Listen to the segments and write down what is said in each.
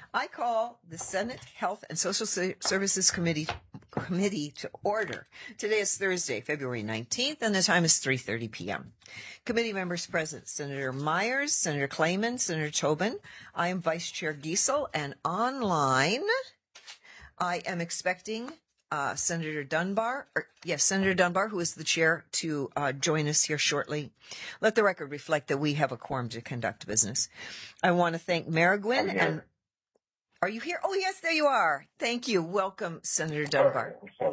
I call the Senate Health and Social Services Committee to order. Today is Thursday, February 19th, and the time is 3:30 p.m. Committee members present: Senator Myers, Senator Clayman, Senator Tobin. I am Vice Chair Giesel, and online I am expecting Senator Dunbar, who is the chair, to join us here shortly. Let the record reflect that we have a quorum to conduct business. I want to thank Marigwin and... Are you here? Oh, yes, there you are. Thank you. Welcome, Senator Dunbar.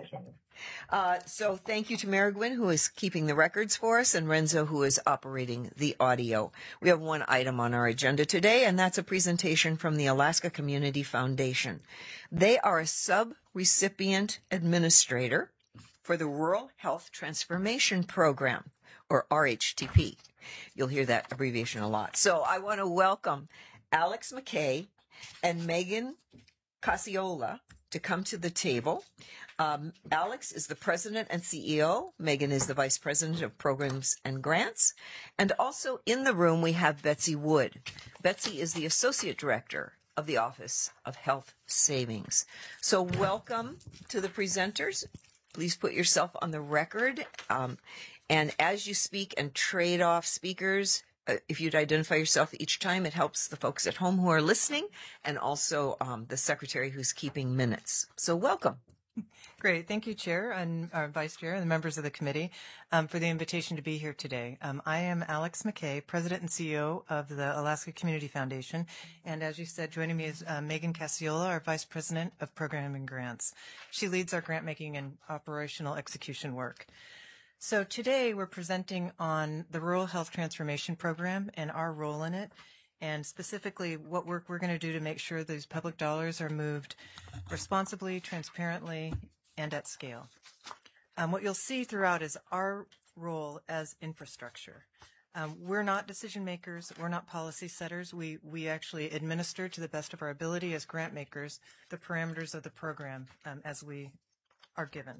So thank you to Marigwin, who is keeping the records for us, and Renzo, who is operating the audio. We have one item on our agenda today, and that's a presentation from the Alaska Community Foundation. They are a sub-recipient administrator for the Rural Health Transformation Program, or RHTP. You'll hear that abbreviation a lot. So I want to welcome Alex McKay and Megan Cacciola to come to the table. Alex is the president and CEO. Megan is the vice president of programs and grants. And also in the room, we have Betsy Wood. Betsy is the associate director of the Office of Health Savings. So welcome to the presenters. Please put yourself on the record. And as you speak and trade off speakers, if you'd identify yourself each time, it helps the folks at home who are listening, and also the secretary who's keeping minutes. So welcome. Great. Thank you, Chair and our Vice Chair and the members of the committee for the invitation to be here today. I am Alex McKay, President and CEO of the Alaska Community Foundation. And as you said, joining me is Megan Cacciola, our Vice President of Program and Grants. She leads our grant making and operational execution work. So today we're presenting on the Rural Health Transformation Program and our role in it, and specifically what work we're going to do to make sure these public dollars are moved responsibly, transparently, and at scale. What you'll see throughout is our role as infrastructure. We're not decision makers. We're not policy setters. We actually administer to the best of our ability as grant makers the parameters of the program as we are given.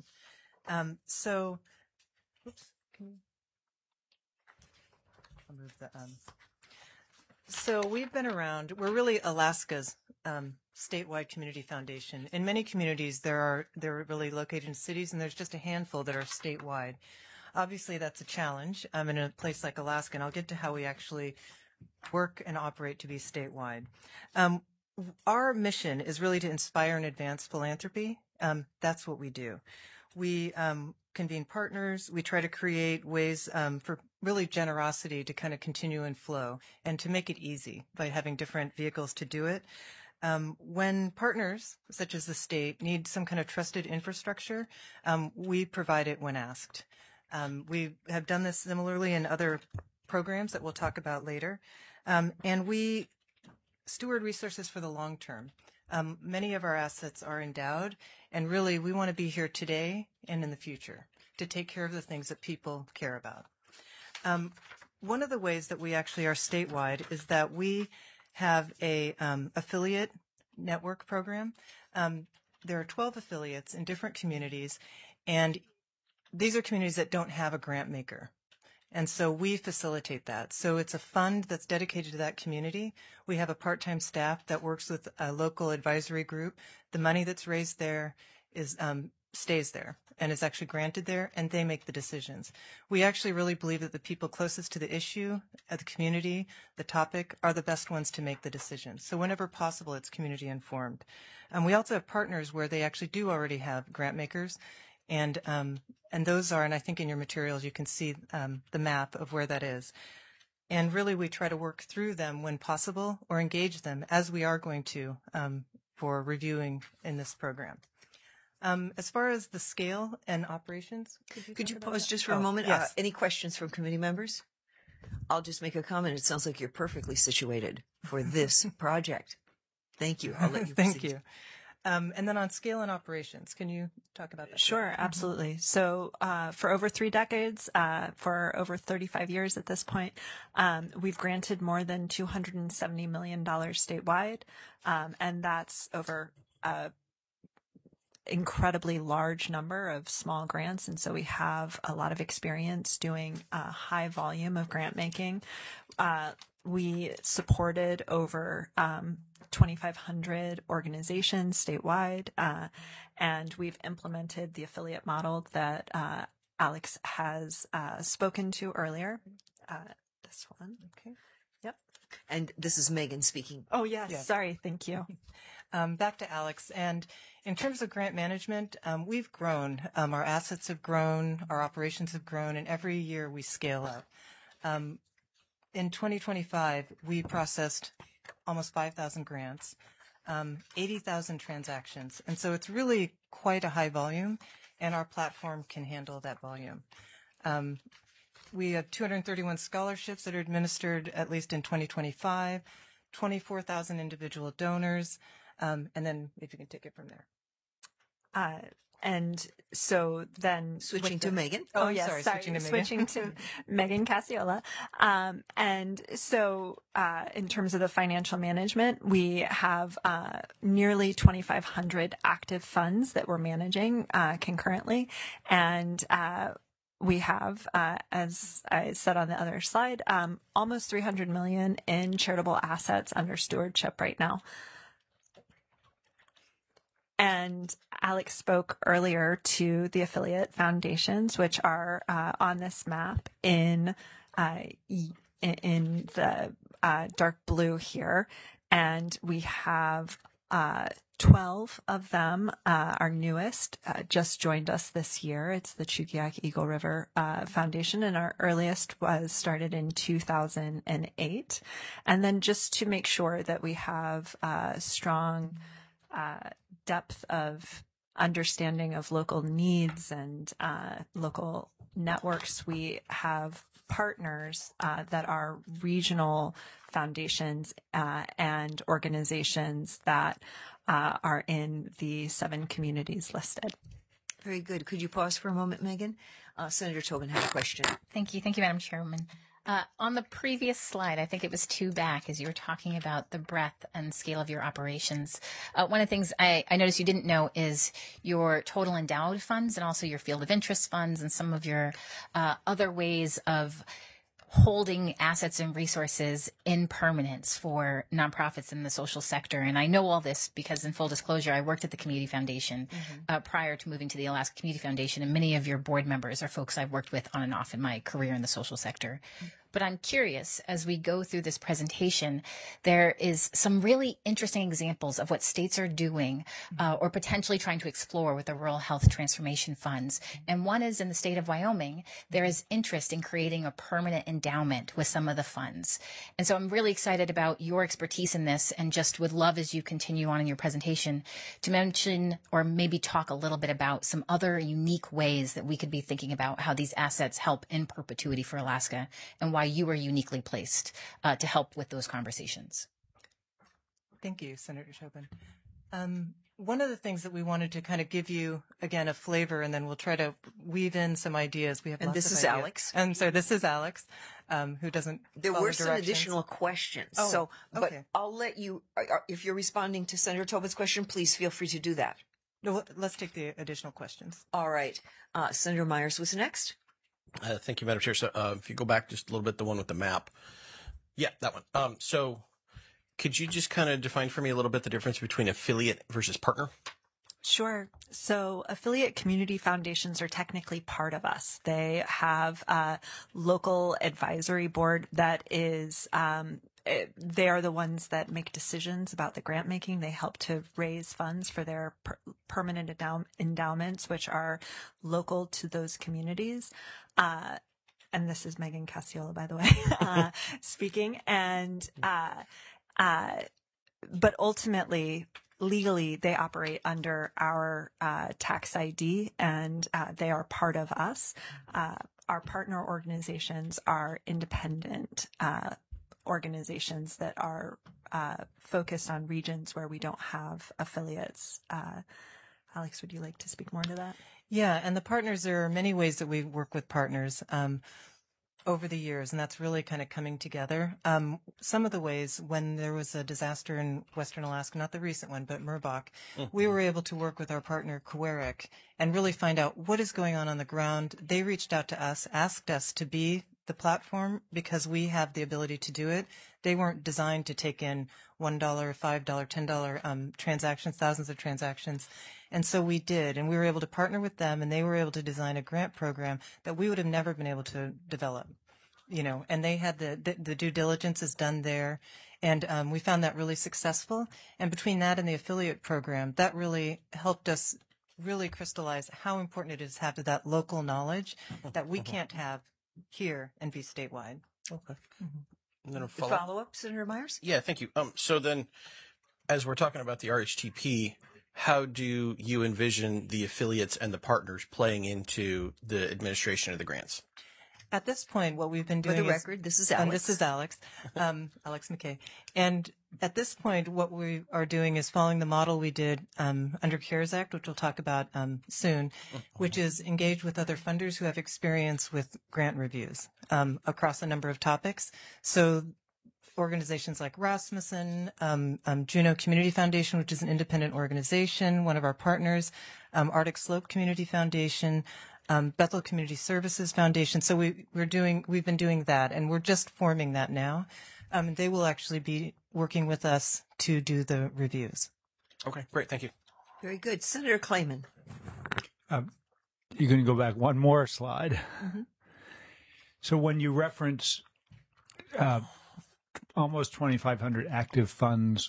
So we've been around. We're really Alaska's statewide community foundation. In many communities, they're really located in cities, and there's just a handful that are statewide. Obviously, that's a challenge in a place like Alaska, and I'll get to how we actually work and operate to be statewide. Our mission is really to inspire and advance philanthropy. That's what we do. We convene partners. We try to create ways for really generosity to kind of continue and flow, and to make it easy by having different vehicles to do it. When partners, such as the state, need some kind of trusted infrastructure, we provide it when asked. We have done this similarly in other programs that we'll talk about later. And we steward resources for the long term. Many of our assets are endowed, and really we want to be here today and in the future to take care of the things that people care about. One of the ways that we actually are statewide is that we have a affiliate network program. There are 12 affiliates in different communities, and these are communities that don't have a grant maker. And so we facilitate that. So it's a fund that's dedicated to that community. We have a part-time staff that works with a local advisory group. The money that's raised there is stays there and is actually granted there, and they make the decisions. We actually really believe that the people closest to the issue, the community, the topic, are the best ones to make the decisions. So whenever possible, it's community informed. We also have partners where they actually do already have grant makers, and those are, and I think in your materials you can see the map of where that is. And really we try to work through them when possible, or engage them, as we are going to for reviewing in this program. As far as the scale and operations, could you pause just for a moment? Yes. Any questions from committee members? I'll just make a comment. It sounds like you're perfectly situated for this project. Thank you. I'll let you proceed. Thank you. And then on scale and operations, can you talk about that? Sure, absolutely. So for over 3 decades, for over 35 years at this point, we've granted more than $270 million statewide, and that's over incredibly large number of small grants, and so we have a lot of experience doing a high volume of grant making. we supported over 2,500 organizations statewide, and we've implemented the affiliate model that Alex has spoken to earlier. This one. Okay. Yep. And this is Megan speaking. Oh, yes. Yes. Sorry. Thank you. Back to Alex. And in terms of grant management, we've grown. Our assets have grown, our operations have grown, and every year we scale up. In 2025, we processed almost 5,000 grants, 80,000 transactions. And so it's really quite a high volume, and our platform can handle that volume. We have 231 scholarships that are administered at least in 2025, 24,000 individual donors, and then if you can take it from there. And so then Switching to Megan. Oh, yes. sorry, Sorry. switching to Megan. Switching to Megan Cassiola. And so, in terms of the financial management, we have, nearly 2,500 active funds that we're managing, concurrently. And, we have, as I said on the other slide, almost 300 million in charitable assets under stewardship right now. And Alex spoke earlier to the affiliate foundations, which are on this map in the dark blue here. And we have 12 of them. Our newest just joined us this year. It's the Chukiak Eagle River Foundation, and our earliest was started in 2008. And then just to make sure that we have strong depth of understanding of local needs and local networks, we have partners that are regional foundations and organizations that are in the 7 communities listed. Very good. Could you pause for a moment, Megan? Senator Tobin had a question. Thank you. Thank you, Madam Chairwoman. On the previous slide, I think it was 2 back, as you were talking about the breadth and scale of your operations. One of the things I noticed you didn't know is your total endowed funds and also your field of interest funds and some of your other ways of holding assets and resources in permanence for nonprofits in the social sector. And I know all this because, in full disclosure, I worked at the Community Foundation prior to moving to the Alaska Community Foundation, and many of your board members are folks I've worked with on and off in my career in the social sector. But I'm curious, as we go through this presentation, there is some really interesting examples of what states are doing or potentially trying to explore with the Rural Health Transformation Funds. And one is in the state of Wyoming, there is interest in creating a permanent endowment with some of the funds. And so I'm really excited about your expertise in this, and just would love, as you continue on in your presentation, to mention or maybe talk a little bit about some other unique ways that we could be thinking about how these assets help in perpetuity for Alaska, and why you are uniquely placed to help with those conversations. Thank you, Senator Tobin. One of the things that we wanted to kind of give you, again, a flavor, and then we'll try to weave in some ideas. We have And lots this of is ideas. Alex. And so this is Alex, who doesn't There follow were some directions. additional questions. Oh, so, but okay. I'll let you, if you're responding to Senator Tobin's question, please feel free to do that. No, let's take the additional questions. All right. Senator Myers was next. Thank you, Madam Chair. So if you go back just a little bit, the one with the map. Yeah, that one. So could you just kind of define for me a little bit the difference between affiliate versus partner? Sure. So affiliate community foundations are technically part of us. They have a local advisory board that is, they are the ones that make decisions about the grant making. They help to raise funds for their permanent endowments, which are local to those communities. And this is Megan Cassiola, by the way, speaking. And, but ultimately, legally, they operate under our tax ID, and they are part of us. Our partner organizations are independent organizations that are focused on regions where we don't have affiliates. Alex, would you like to speak more to that? Yeah, and the partners, there are many ways that we work with partners over the years, and that's really kind of coming together. Some of the ways, when there was a disaster in Western Alaska, not the recent one, but Merbach, we were able to work with our partner, Coeric, and really find out what is going on the ground. They reached out to us, asked us to be the platform because we have the ability to do it. They weren't designed to take in $1, $5, $10 transactions, thousands of transactions. And so we did, and we were able to partner with them, and they were able to design a grant program that we would have never been able to develop. And they had the due diligence is done there. And we found that really successful. And between that and the affiliate program, that really helped us really crystallize how important it is to have that local knowledge that we can't have here and be statewide. Okay. And then a Follow up, Senator Myers? Yeah, thank you. So then, as we're talking about the RHTP, how do you envision the affiliates and the partners playing into the administration of the grants? At this point, what we've been doing For the record, this is Alex. And this is Alex, Alex McKay. And at this point, what we are doing is following the model we did under CARES Act, which we'll talk about soon, which is engage with other funders who have experience with grant reviews across a number of topics. So organizations like Rasmussen, Juneau Community Foundation, which is an independent organization, one of our partners, Arctic Slope Community Foundation, Bethel Community Services Foundation. So we've been doing that, and we're just forming that now. They will actually be working with us to do the reviews. Okay, great. Thank you. Very good. Senator Clayman. You're going to go back one more slide. Mm-hmm. So when you reference almost 2,500 active funds,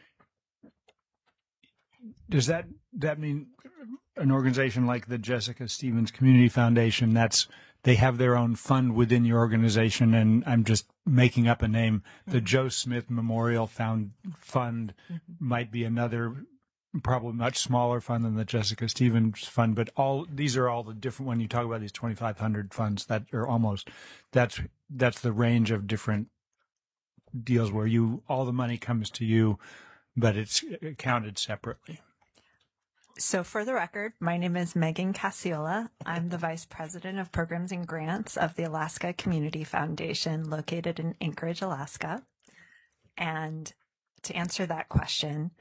does that mean an organization like the Jessica Stevens Community Foundation, they have their own fund within your organization, and I'm just making up a name, the Joe Smith Memorial Fund might be another, probably much smaller fund than the Jessica Stevens Fund, but these are all the different, when you talk about these 2,500 funds that are almost, that's the range of different deals where all the money comes to you, but it's accounted separately. So for the record, my name is Megan Casiola. I'm the Vice President of Programs and Grants of the Alaska Community Foundation located in Anchorage, Alaska. And to answer that question,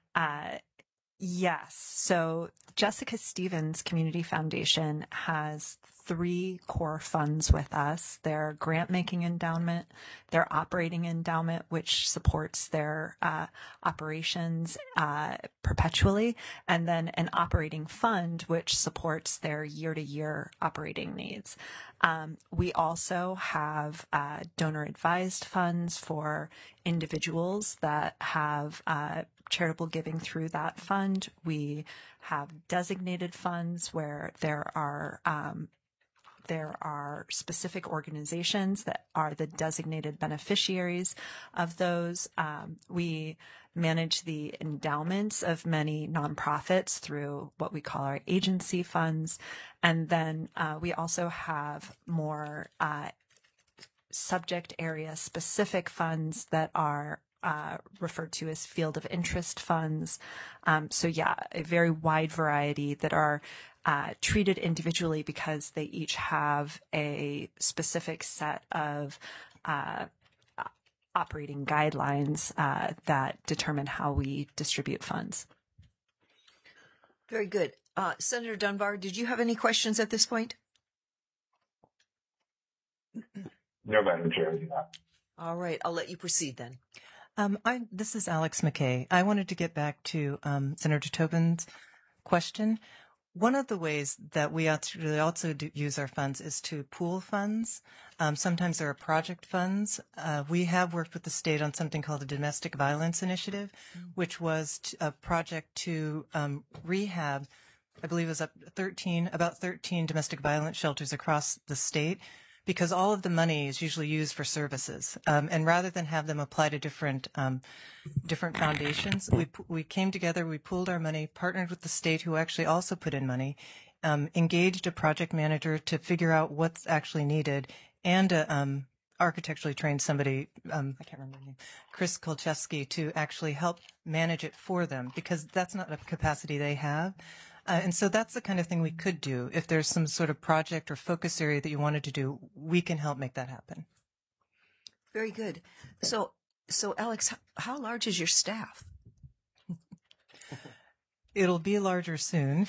yes. So Jessica Stevens Community Foundation has 3 core funds with us. Their grant-making endowment, their operating endowment, which supports their operations perpetually, and then an operating fund, which supports their year-to-year operating needs. We also have donor-advised funds for individuals that have charitable giving through that fund. We have designated funds where there are specific organizations that are the designated beneficiaries of those. We manage the endowments of many nonprofits through what we call our agency funds. And then we also have more subject area specific funds that are referred to as field of interest funds. So yeah, a very wide variety that are treated individually because they each have a specific set of operating guidelines that determine how we distribute funds. Very good. Senator Dunbar, did you have any questions at this point? No, Madam Chair. All right. I'll let you proceed then. This is Alex McKay. I wanted to get back to Senator Tobin's question. One of the ways that we actually also use our funds is to pool funds. Sometimes there are project funds. We have worked with the state on something called the Domestic Violence Initiative, which was a project to rehab, I believe it was about 13 domestic violence shelters across the state, because all of the money is usually used for services. And rather than have them apply to different foundations, we came together, we pooled our money, partnered with the state, who actually also put in money, engaged a project manager to figure out what's actually needed, and architecturally trained somebody, I can't remember her name, Chris Kolchewski, to actually help manage it for them, because that's not a capacity they have. And so that's the kind of thing we could do. If there's some sort of project or focus area that you wanted to do, we can help make that happen. Very good. So Alex, how large is your staff? It'll be larger soon.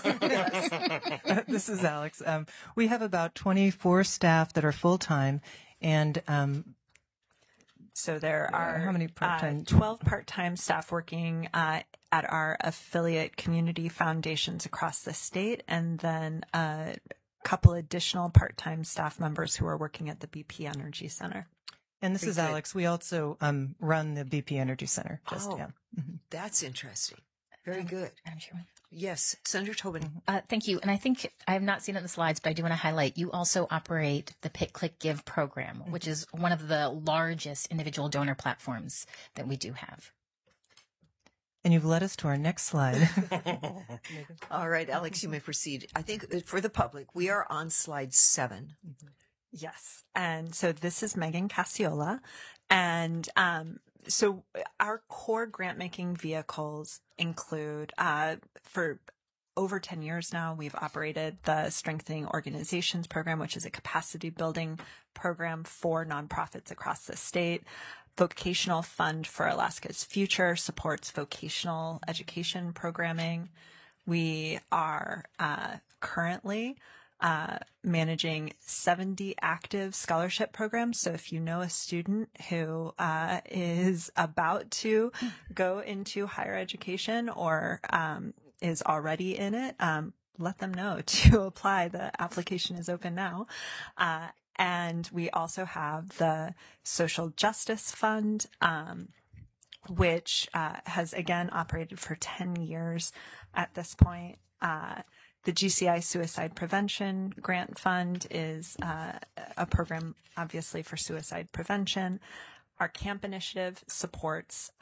This is Alex. We have about 24 staff that are full-time, and so there are how many part-time? 12 part-time staff working at our affiliate community foundations across the state, and then a couple additional part-time staff members who are working at the BP Energy Center. And this is Alex. We also run the BP Energy Center. That's interesting. Very good. Madam Chairman. Yes, Senator Tobin. Thank you. And I think I have not seen it in the slides, but I do want to highlight you also operate the Pick, Click, Give program, which is one of the largest individual donor platforms that we do have. And you've led us to our next slide. All right, Alex, you may proceed. I think for the public, we are on slide 7. Yes. And so this is Megan Cassiola. And so our core grant making vehicles include, for over 10 years now, we've operated the Strengthening Organizations Program, which is a capacity building program for nonprofits across the state. Vocational Fund for Alaska's Future supports vocational education programming. We are currently managing 70 active scholarship programs. So if you know a student who is about to go into higher education or is already in it, let them know to apply. The application is open now. And we also have the Social Justice Fund, which has, again, operated for 10 years at this point. The GCI Suicide Prevention Grant Fund is a program, obviously, for suicide prevention. Our camp initiative supports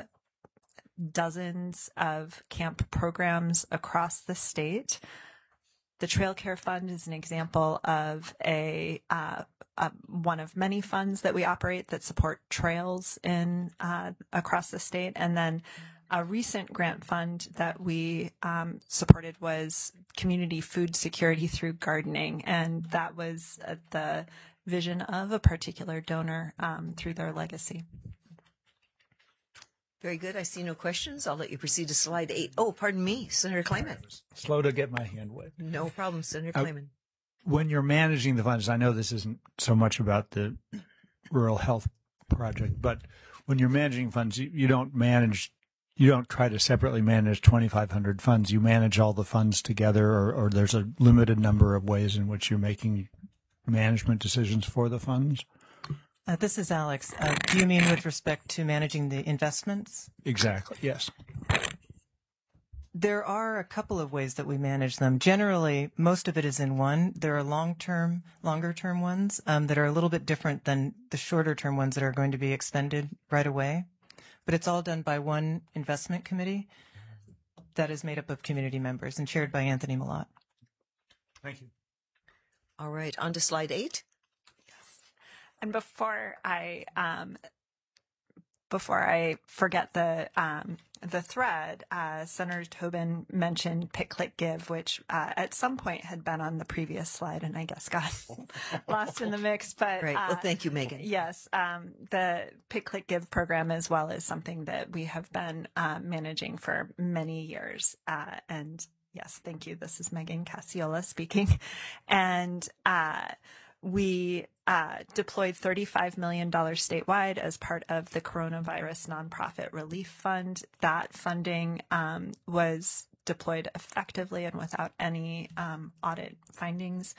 dozens of camp programs across the state. The Trail Care Fund is an example of one of many funds that we operate that support trails in across the state. And then a recent grant fund that we supported was community food security through gardening, and that was the vision of a particular donor through their legacy. Very good. I see no questions. I'll let you proceed to slide 8. Oh, pardon me, Senator Clayman. Slow to get my hand wet. No problem, Senator Clayman. When you're managing the funds, I know this isn't so much about the rural health project, but when you're managing funds, you don't try to separately manage 2,500 funds. You manage all the funds together, or there's a limited number of ways in which you're making management decisions for the funds? This is Alex. Do you mean with respect to managing the investments? Exactly, yes. There are a couple of ways that we manage them. Generally, most of it is in one. There are longer-term ones that are a little bit different than the shorter-term ones that are going to be expended right away. But it's all done by one investment committee that is made up of community members and chaired by Anthony Malott. Thank you. All right, on to slide 8. And before I forget the thread, Senator Tobin mentioned Pick, Click, Give, which at some point had been on the previous slide, and I guess got lost in the mix. But Great. Well, thank you, Megan. Yes, the Pick, Click, Give program as well is something that we have been managing for many years. And yes, thank you. This is Megan Cassiola speaking, and we deployed $35 million statewide as part of the Coronavirus Nonprofit Relief Fund. That funding was deployed effectively and without any audit findings.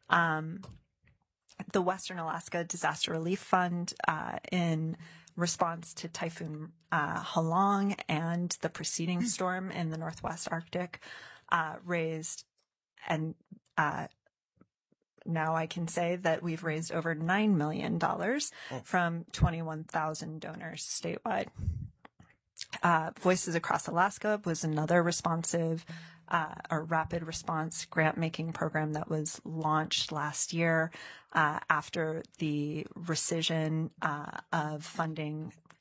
The Western Alaska Disaster Relief Fund, in response to Typhoon Halong and the preceding storm in the Northwest Arctic, raised and now I can say that we've raised over $9 million from 21,000 donors statewide. Voices Across Alaska was another responsive or rapid response grant making program that was launched last year after the rescission of funding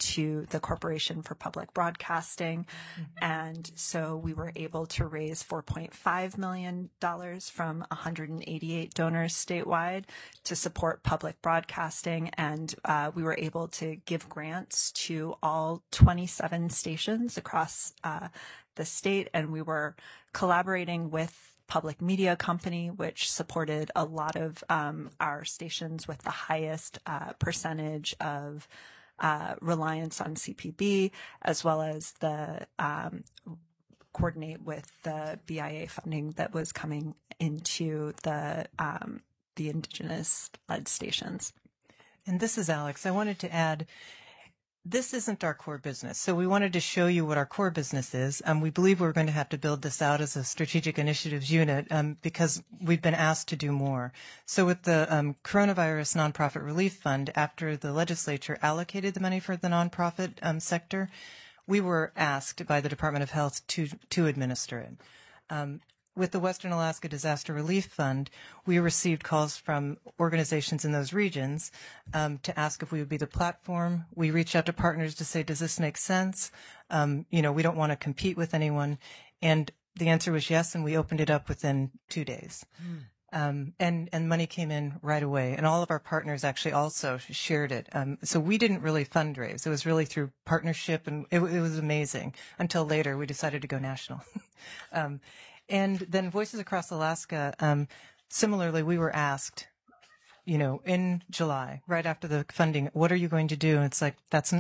to the Corporation for Public Broadcasting. And so we were able to raise $4.5 million from 188 donors statewide to support public broadcasting. And we were able to give grants to all 27 stations across the state. And we were collaborating with Public Media Company, which supported a lot of our stations with the highest percentage of reliance on CPB, as well as the coordinate with the BIA funding that was coming into the Indigenous-led stations. And this is Alex. I wanted to add, this isn't our core business. So we wanted to show you what our core business is. We believe we're going to have to build this out as a strategic initiatives unit because we've been asked to do more. So with the Coronavirus Nonprofit Relief Fund, after the legislature allocated the money for the nonprofit sector, we were asked by the Department of Health to administer it. With the Western Alaska Disaster Relief Fund, we received calls from organizations in those regions to ask if we would be the platform. We reached out to partners to say, does this make sense? We don't want to compete with anyone. And the answer was yes, and we opened it up within 2 days. And money came in right away. And all of our partners actually also shared it. So we didn't really fundraise. It was really through partnership, and it was amazing. Until later, we decided to go national. And then Voices Across Alaska, similarly, we were asked, in July, right after the funding, what are you going to do? And it's like,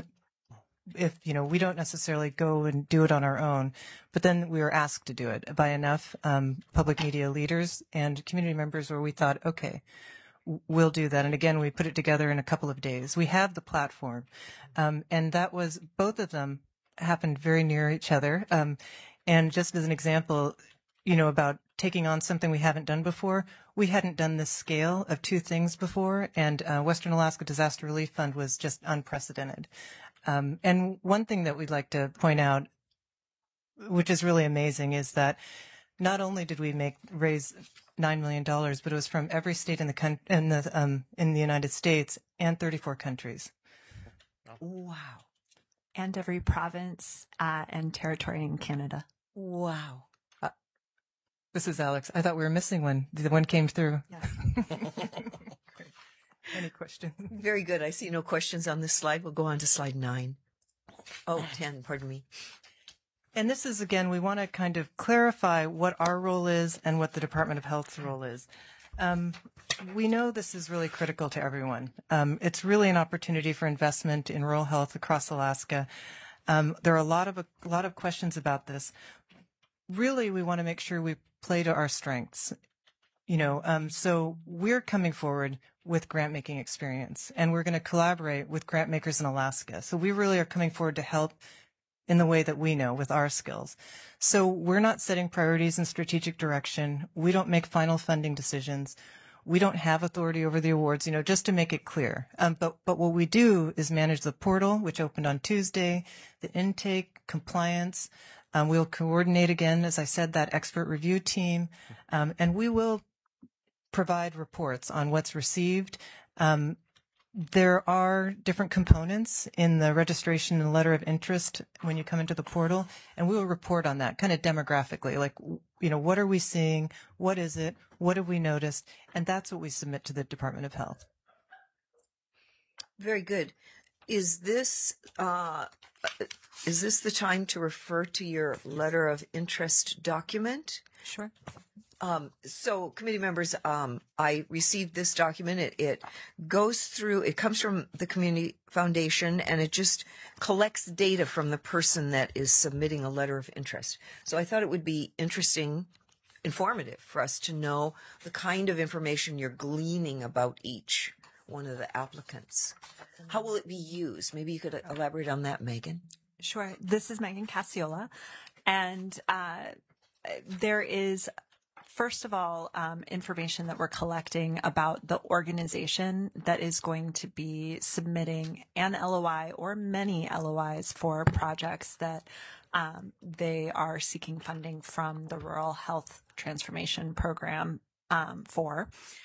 we don't necessarily go and do it on our own, but then we were asked to do it by enough public media leaders and community members where we thought, okay, we'll do that. And again, we put it together in a couple of days. We have the platform. And that was, both of them happened very near each other. And just as an example, about taking on something we haven't done before. We hadn't done this scale of two things before, and Western Alaska Disaster Relief Fund was just unprecedented. And one thing that we'd like to point out, which is really amazing, is that not only did we raise $9 million, but it was from every state in the United States and 34 countries. Wow. And every province and territory in Canada. Wow. This is Alex. I thought we were missing one. The one came through. Yeah. Any questions? Very good. I see no questions on this slide. We'll go on to slide 9. 10, pardon me. And this is, again, we want to kind of clarify what our role is and what the Department of Health's role is. We know this is really critical to everyone. It's really an opportunity for investment in rural health across Alaska. There are a lot of questions about this. Really, we want to make sure we play to our strengths. So we're coming forward with grant making experience, and we're going to collaborate with grant makers in Alaska. So we really are coming forward to help in the way that we know with our skills. So we're not setting priorities and strategic direction. We don't make final funding decisions. We don't have authority over the awards, just to make it clear. But what we do is manage the portal, which opened on Tuesday, the intake, compliance. We'll coordinate again, as I said, that expert review team, and we will provide reports on what's received. There are different components in the registration and letter of interest when you come into the portal, and we will report on that kind of demographically, like, what are we seeing? What is it? What have we noticed? And that's what we submit to the Department of Health. Very good. Is this the time to refer to your letter of interest document? Sure. So committee members, I received this document. It goes through, it comes from the Community Foundation, and it just collects data from the person that is submitting a letter of interest. So I thought it would be informative for us to know the kind of information you're gleaning about each one of the applicants. How will it be used? Maybe you could elaborate on that, Megan. Sure. This is Megan Cassiola, and there is, first of all, information that we're collecting about the organization that is going to be submitting an LOI or many LOIs for projects that they are seeking funding from the Rural Health Transformation Program for.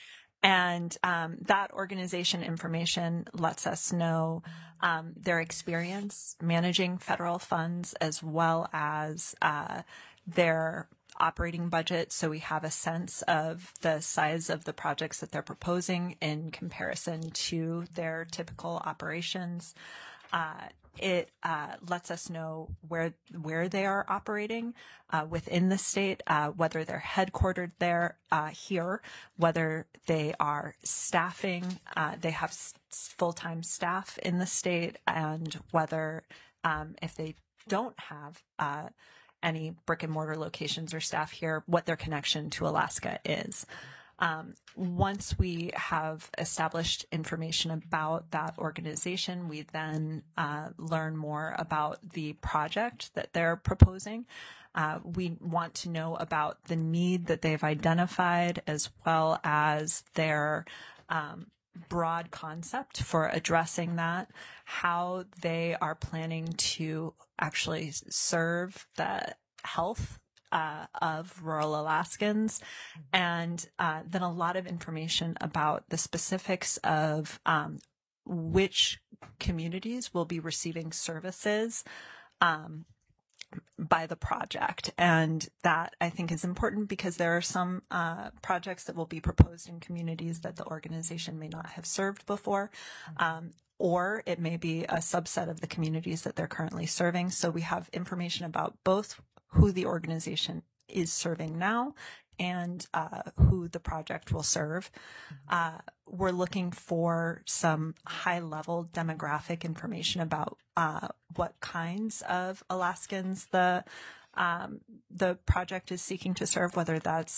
And that organization information lets us know their experience managing federal funds as well as their operating budget. So we have a sense of the size of the projects that they're proposing in comparison to their typical operations. It lets us know where they are operating within the state, whether they're headquartered there here, whether they are staffing, they have full-time staff in the state, and whether if they don't have any brick and mortar locations or staff here, what their connection to Alaska is. Once we have established information about that organization, we then learn more about the project that they're proposing. We want to know about the need that they've identified as well as their broad concept for addressing that, how they are planning to actually serve the health of rural Alaskans, and then a lot of information about the specifics of which communities will be receiving services by the project. And that, I think, is important because there are some projects that will be proposed in communities that the organization may not have served before. Or it may be a subset of the communities that they're currently serving. So we have information about both who the organization is serving now and who the project will serve. We're looking for some high-level demographic information about what kinds of Alaskans the project is seeking to serve, whether that's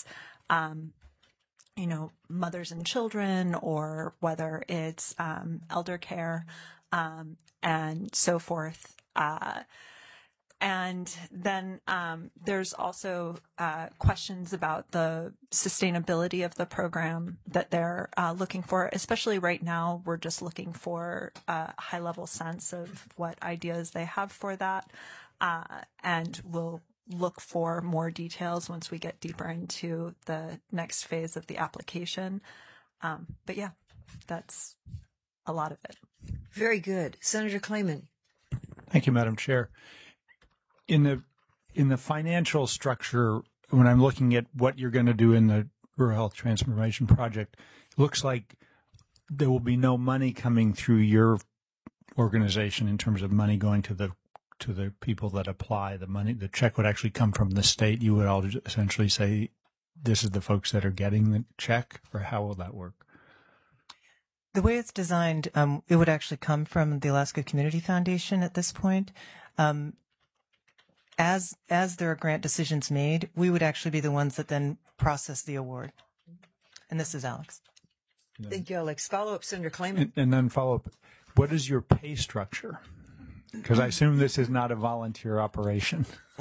mothers and children, or whether it's elder care, and so forth. And then there's also questions about the sustainability of the program that they're looking for. Especially right now, we're just looking for a high-level sense of what ideas they have for that, and we'll look for more details once we get deeper into the next phase of the application. But yeah, that's a lot of it. Very good. Senator Clayman. Thank you, Madam Chair. In the financial structure, when I'm looking at what you're going to do in the Rural Health Transformation Project, it looks like there will be no money coming through your organization in terms of money going to the people that apply. The check would actually come from the state. You would all essentially say, this is the folks that are getting the check, or how will that work? The way it's designed, it would actually come from the Alaska Community Foundation at this point. As there are grant decisions made, we would actually be the ones that then process the award. And this is Alex. Thank you, Alex. Follow up, Senator Clayman. And then follow up. What is your pay structure? Because I assume this is not a volunteer operation.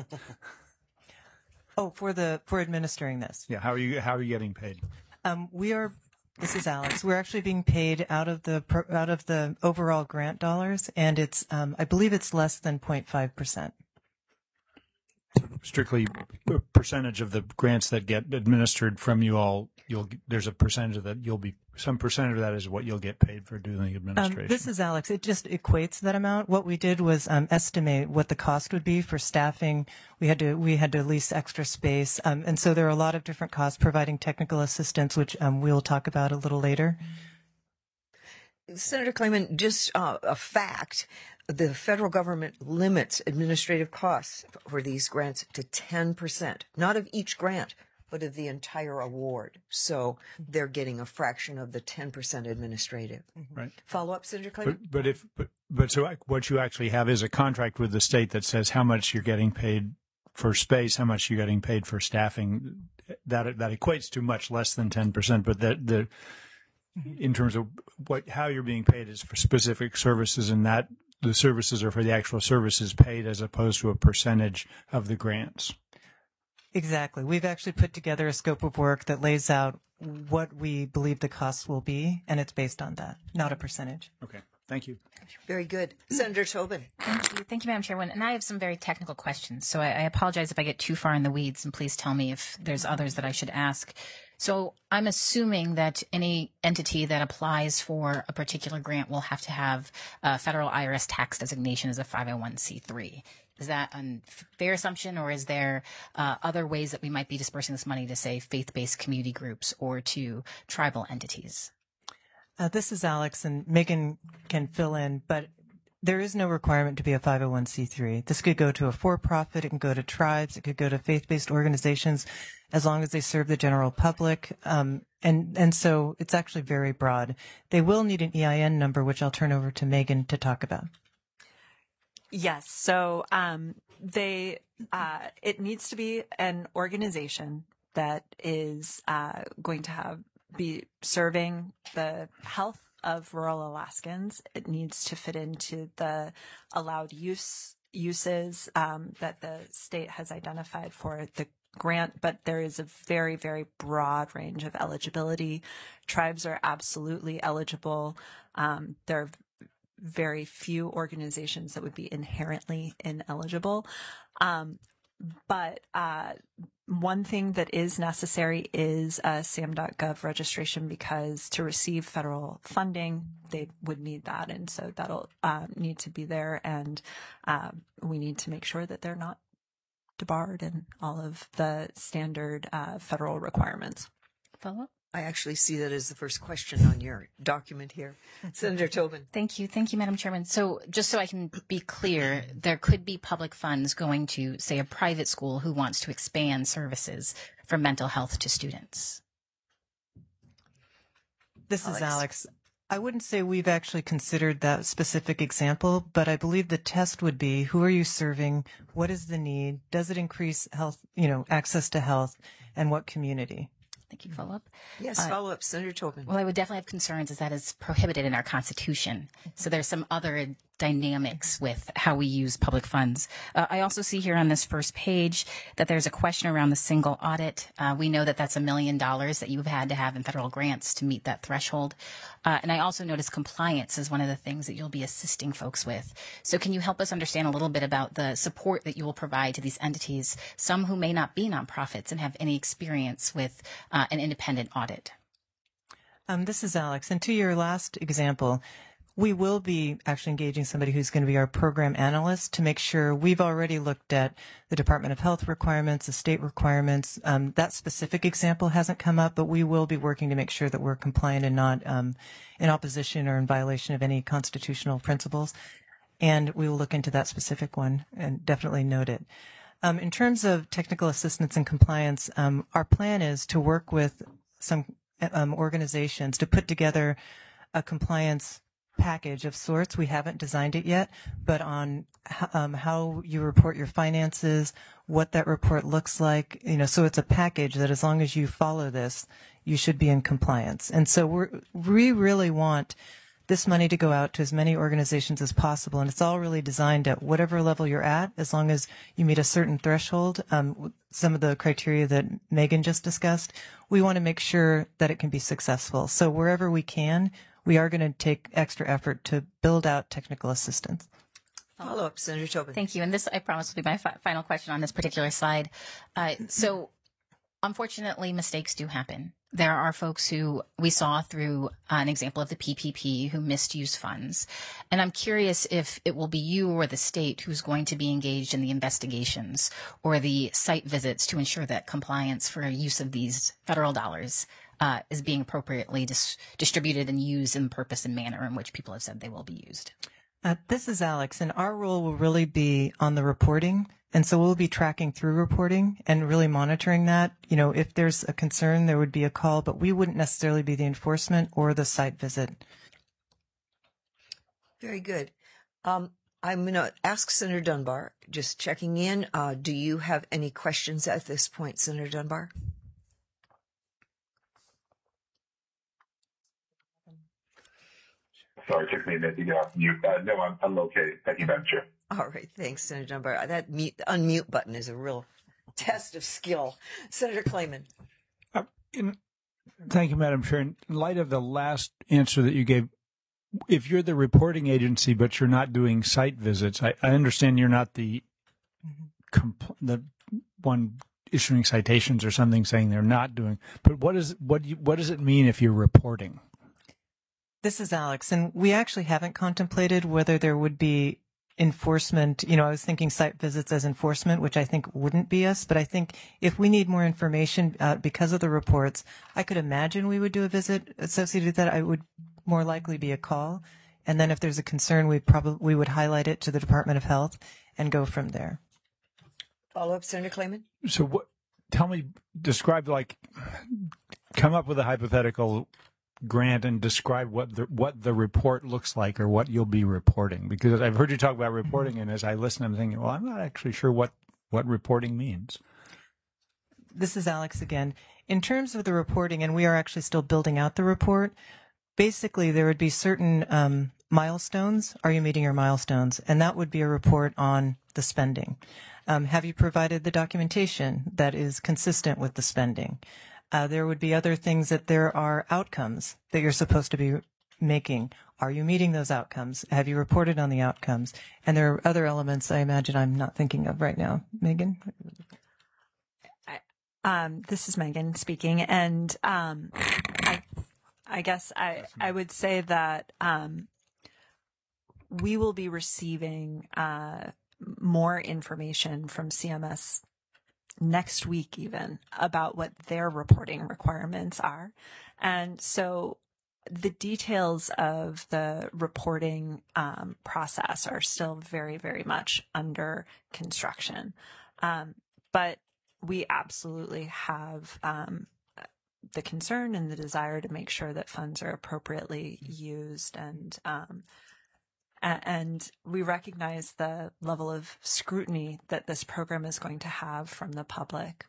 Oh, for administering this. Yeah. How are you getting paid? This is Alex. We're actually being paid out of the overall grant dollars, and it's I believe it's less than 0.5%. Strictly a percentage of the grants that get administered from you all, there's a percentage of that some percentage of that is what you'll get paid for doing the administration. This is Alex. It just equates that amount. What we did was estimate what the cost would be for staffing. We had to lease extra space, and so there are a lot of different costs. Providing technical assistance, which we'll talk about a little later. Senator Clayman, just a fact. The federal government limits administrative costs for these grants to 10%, not of each grant, but of the entire award. So they're getting a fraction of the 10% administrative. Right. Follow up, Senator Clayman? But so what you actually have is a contract with the state that says how much you're getting paid for space, how much you're getting paid for staffing. That equates to much less than 10%, but the in terms of how you're being paid is for specific services, and that the services are for the actual services paid as opposed to a percentage of the grants. Exactly. We've actually put together a scope of work that lays out what we believe the costs will be, and it's based on that, not a percentage. Okay. Thank you. Very good. Senator Tobin. Thank you. Thank you, Madam Chairwoman. And I have some very technical questions, so I apologize if I get too far in the weeds, and please tell me if there's others that I should ask. So I'm assuming that any entity that applies for a particular grant will have to have a federal IRS tax designation as a 501c3. Is that a fair assumption, or is there other ways that we might be dispersing this money to, say, faith-based community groups or to tribal entities? This is Alex, and Megan can fill in, but there is no requirement to be a 501c3. This could go to a for-profit, it can go to tribes, it could go to faith-based organizations, as long as they serve the general public. And so it's actually very broad. They will need an EIN number, which I'll turn over to Megan to talk about. Yes. So it needs to be an organization that is going to be serving the health of rural Alaskans. It needs to fit into the allowed uses that the state has identified for the grant, but there is a very, very broad range of eligibility. Tribes are absolutely eligible. There are very few organizations that would be inherently ineligible. But one thing that is necessary is a SAM.gov registration, because to receive federal funding, they would need that. And so that'll need to be there. And we need to make sure that they're not debarred and all of the standard federal requirements. Follow-up? I actually see that as the first question on your document here. Senator Tobin. Thank you. Thank you, Madam Chairman. So just so I can be clear, there could be public funds going to, say, a private school who wants to expand services for mental health to students. This is Alex. I wouldn't say we've actually considered that specific example, but I believe the test would be, who are you serving? What is the need? Does it increase health, access to health, and what community? Thank you. Follow-up? Yes, follow-up. Senator Tobin. Well, I would definitely have concerns as that is prohibited in our Constitution. So there's some other dynamics with how we use public funds. I also see here on this first page that there's a question around the single audit. We know that that's $1 million that you've had to have in federal grants to meet that threshold. And I also notice compliance is one of the things that you'll be assisting folks with. So can you help us understand a little bit about the support that you will provide to these entities, some who may not be nonprofits and have any experience with an independent audit? This is Alex. And to your last example, we will be actually engaging somebody who's going to be our program analyst to make sure we've already looked at the Department of Health requirements, the state requirements. That specific example hasn't come up, but we will be working to make sure that we're compliant and not in opposition or in violation of any constitutional principles. And we will look into that specific one and definitely note it. In terms of technical assistance and compliance, our plan is to work with some organizations to put together a compliance package of sorts. We haven't designed it yet, but on how you report your finances, what that report looks like, so it's a package that as long as you follow this, you should be in compliance. And so we really want this money to go out to as many organizations as possible, and it's all really designed at whatever level you're at, as long as you meet a certain threshold, some of the criteria that Megan just discussed. We want to make sure that it can be successful. So wherever we can, we are going to take extra effort to build out technical assistance. Follow-up, Senator Tobin. Thank you. And this, I promise, will be my final question on this particular slide. So unfortunately, mistakes do happen. There are folks who we saw through an example of the PPP who misused funds. And I'm curious if it will be you or the state who's going to be engaged in the investigations or the site visits to ensure that compliance for use of these federal dollars is being appropriately distributed and used in the purpose and manner in which people have said they will be used. This is Alex, and our role will really be on the reporting. And so we'll be tracking through reporting and really monitoring that. If there's a concern, there would be a call, but we wouldn't necessarily be the enforcement or the site visit. Very good. I'm going to ask Senator Dunbar, just checking in. Do you have any questions at this point, Senator Dunbar? Sorry, it took me a minute to get off mute. No, I'm okay. Thank you, Madam Chair. All right. Thanks, Senator Dunbar. That unmute button is a real test of skill. Senator Clayman. Thank you, Madam Chair. In light of the last answer that you gave, if you're the reporting agency but you're not doing site visits, I understand you're not the one issuing citations or something saying they're not doing. But what does it mean if you're reporting? This is Alex, and we actually haven't contemplated whether there would be enforcement. I was thinking site visits as enforcement, which I think wouldn't be us, but I think if we need more information because of the reports, I could imagine we would do a visit associated with that. I would more likely be a call. And then if there's a concern, we would highlight it to the Department of Health and go from there. Follow up, Senator Clayman? So describe, come up with a hypothetical grant and describe what the report looks like or what you'll be reporting. Because I've heard you talk about reporting, and as I listen, I'm thinking, well, I'm not actually sure what reporting means. This is Alex again. In terms of the reporting, and we are actually still building out the report, basically there would be certain milestones. Are you meeting your milestones? And that would be a report on the spending. Have you provided the documentation that is consistent with the spending? There would be other things that there are outcomes that you're supposed to be making. Are you meeting those outcomes? Have you reported on the outcomes? And there are other elements I imagine I'm not thinking of right now. Megan? This is Megan speaking. And I guess I would say that we will be receiving more information from CMS next week even about what their reporting requirements are. And so the details of the reporting process are still very, very much under construction. But we absolutely have the concern and the desire to make sure that funds are appropriately used, and we recognize the level of scrutiny that this program is going to have from the public.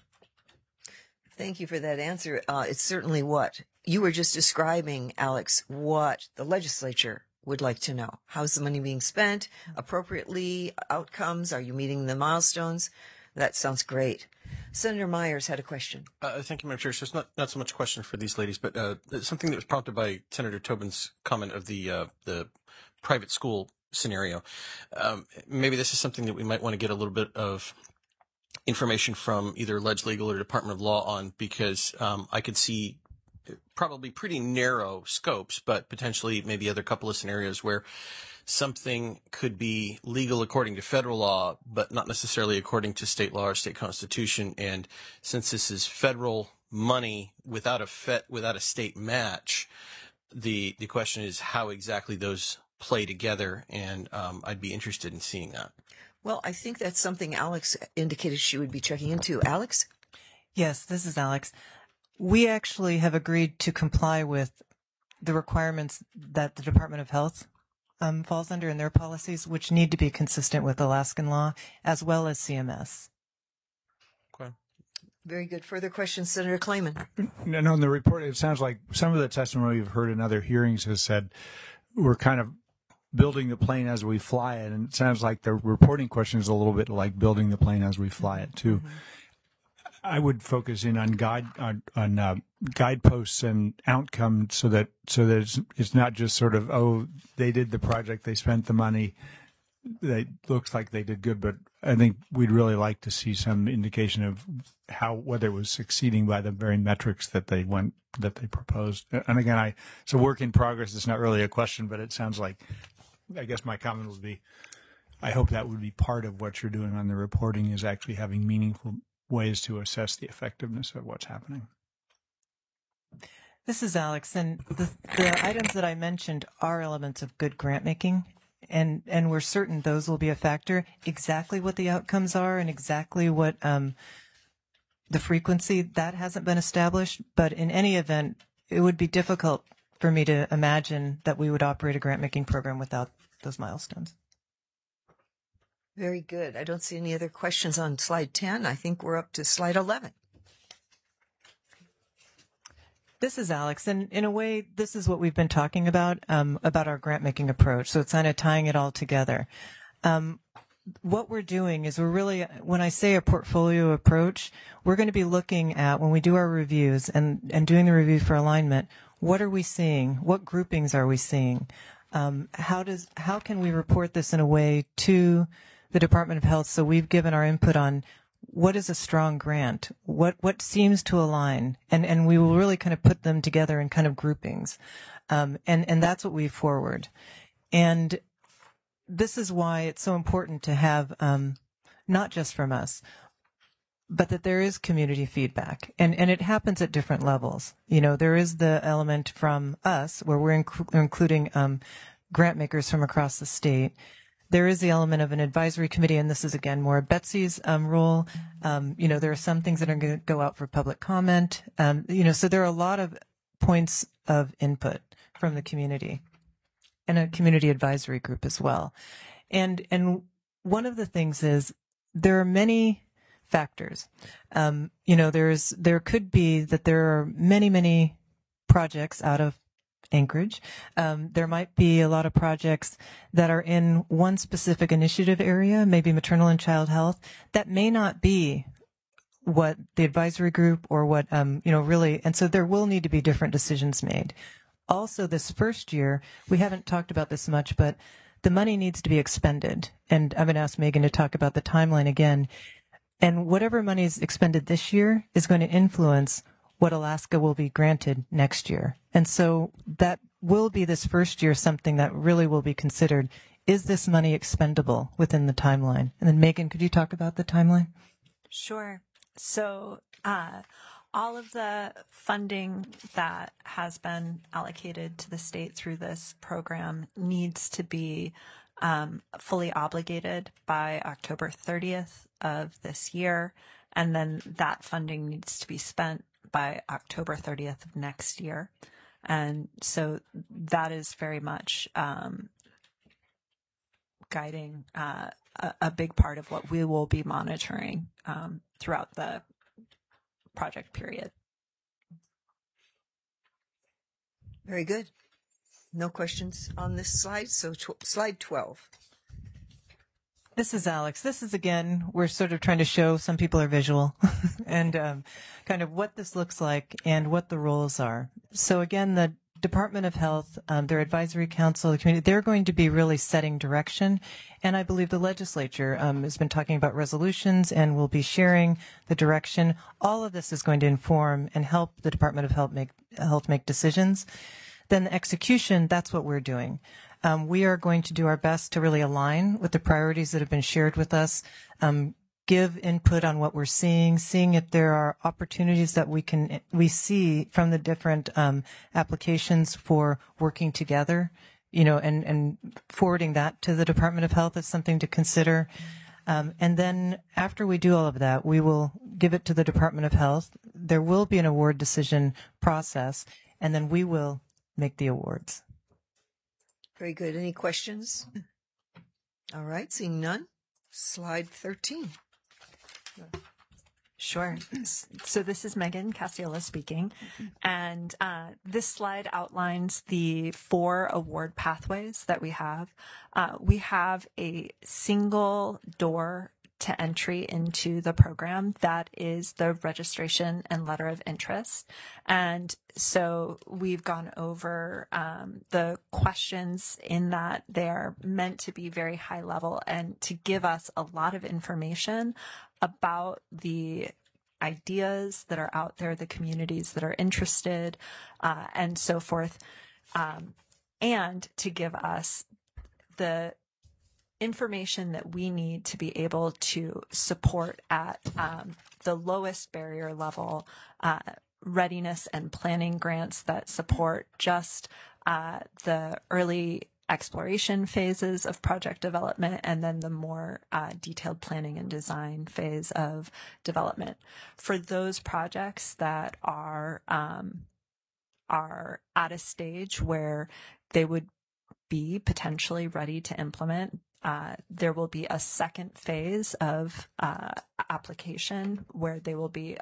Thank you for that answer. It's certainly what you were just describing, Alex, what the legislature would like to know. How's the money being spent appropriately? Outcomes? Are you meeting the milestones? That sounds great. Senator Myers had a question. Thank you, Madam Chair. So it's not so much a question for these ladies, but something that was prompted by Senator Tobin's comment of the private school scenario. Maybe this is something that we might want to get a little bit of information from either Ledge Legal or Department of Law on, because I could see probably pretty narrow scopes, but potentially maybe other couple of scenarios where something could be legal according to federal law, but not necessarily according to state law or state constitution. And since this is federal money without a state match, the question is how exactly those play together, and I'd be interested in seeing that. Well, I think that's something Alex indicated she would be checking into. Alex? Yes, this is Alex. We actually have agreed to comply with the requirements that the Department of Health falls under in their policies, which need to be consistent with Alaskan law as well as CMS. Okay. Very good. Further questions, Senator Clayman? No, in the report, it sounds like some of the testimony we've heard in other hearings has said we're kind of building the plane as we fly it, and it sounds like the reporting question is a little bit like building the plane as we fly it too. Mm-hmm. I would focus in on guideposts and outcomes so that it's not just sort of, oh, they did the project, they spent the money, it looks like they did good, but I think we'd really like to see some indication of whether it was succeeding by the very metrics that they proposed. And again, it's a work in progress. It's not really a question, but it sounds like, I guess my comment would be, I hope that would be part of what you're doing on the reporting, is actually having meaningful ways to assess the effectiveness of what's happening. This is Alex, and the items that I mentioned are elements of good grant making, and we're certain those will be a factor. Exactly what the outcomes are and exactly what the frequency, that hasn't been established, but in any event, it would be difficult for me to imagine that we would operate a grant making program without those milestones. Very good. I don't see any other questions on slide 10. I think we're up to slide 11. This is Alex, and in a way, this is what we've been talking about our grant-making approach. So it's kind of tying it all together. What we're doing is we're really, when I say a portfolio approach, we're going to be looking at, when we do our reviews and doing the review for alignment, what are we seeing? What groupings are we seeing? How can we report this in a way to the Department of Health? So we've given our input on what is a strong grant? What seems to align? And we will really kind of put them together in kind of groupings. And that's what we forward. And this is why it's so important to have, not just from us, but that there is community feedback. And it happens at different levels. There is the element from us where we're including grant makers from across the state. There is the element of an advisory committee, and this is, again, more Betsy's role. There are some things that are going to go out for public comment. So there are a lot of points of input from the community and a community advisory group as well. And one of the things is there are many factors. There could be that there are many, many projects out of Anchorage. There might be a lot of projects that are in one specific initiative area, maybe maternal and child health, that may not be what the advisory group or what, really, and so there will need to be different decisions made. Also, this first year, we haven't talked about this much, but the money needs to be expended. And I'm going to ask Megan to talk about the timeline again. And whatever money is expended this year is going to influence what Alaska will be granted next year. And so that will be this first year something that really will be considered. Is this money expendable within the timeline? And then Megan, could you talk about the timeline? Sure. So all of the funding that has been allocated to the state through this program needs to be fully obligated by October 30th of this year. And then that funding needs to be spent by October 30th of next year. And so that is very much guiding a big part of what we will be monitoring throughout the project period. Very good. No questions on this slide. So slide 12. This is Alex. This is, again, we're sort of trying to show some people are visual and kind of what this looks like and what the roles are. So, again, the Department of Health, their advisory council, the community, they're going to be really setting direction. And I believe the legislature has been talking about resolutions and will be sharing the direction. All of this is going to inform and help the Department of Health make decisions. Then the execution, that's what we're doing. We are going to do our best to really align with the priorities that have been shared with us, give input on what we're seeing if there are opportunities that we see from the different applications for working together, and forwarding that to the Department of Health as something to consider. And then after we do all of that, we will give it to the Department of Health. There will be an award decision process, and then we will make the awards. Very good. Any questions? All right. Seeing none. Slide 13. Sure. So this is Megan Cassiola speaking, and this slide outlines the 4 award pathways that we have. We have a single door to entry into the program. That is the registration and letter of interest. And so we've gone over the questions in that they're meant to be very high level and to give us a lot of information about the ideas that are out there, the communities that are interested, and so forth, and to give us the information that we need to be able to support at the lowest barrier level readiness and planning grants that support just the early exploration phases of project development and then the more detailed planning and design phase of development. For those projects that are at a stage where they would be potentially ready to implement, there will be a second phase of application where they will be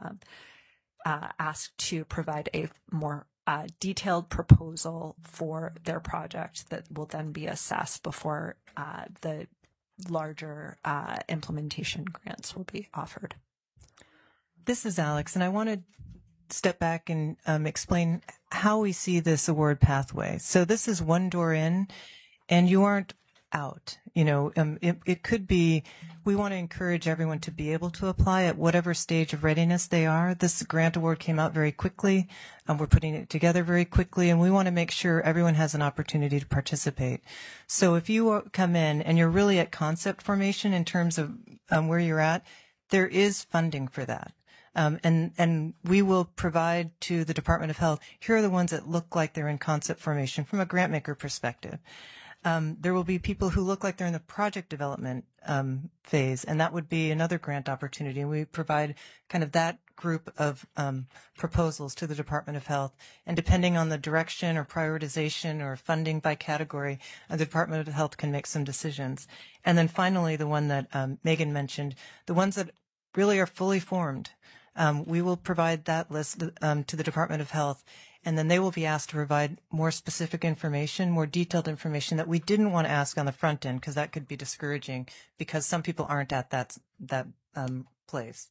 asked to provide a more detailed proposal for their project that will then be assessed before the larger implementation grants will be offered. This is Alex, and I want to step back and explain how we see this award pathway. So this is one door in, and you aren't out. It could be, we want to encourage everyone to be able to apply at whatever stage of readiness they are. This grant award came out very quickly. We're putting it together very quickly, and we want to make sure everyone has an opportunity to participate. So if you come in and you're really at concept formation in terms of where you're at, there is funding for that. And we will provide to the Department of Health, here are the ones that look like they're in concept formation from a grant maker perspective. There will be people who look like they're in the project development phase, and that would be another grant opportunity. And we provide kind of that group of proposals to the Department of Health. And depending on the direction or prioritization or funding by category, the Department of Health can make some decisions. And then finally, the one that Megan mentioned, the ones that really are fully formed. We will provide that list to the Department of Health, and then they will be asked to provide more specific information, more detailed information that we didn't want to ask on the front end, because that could be discouraging because some people aren't at that place.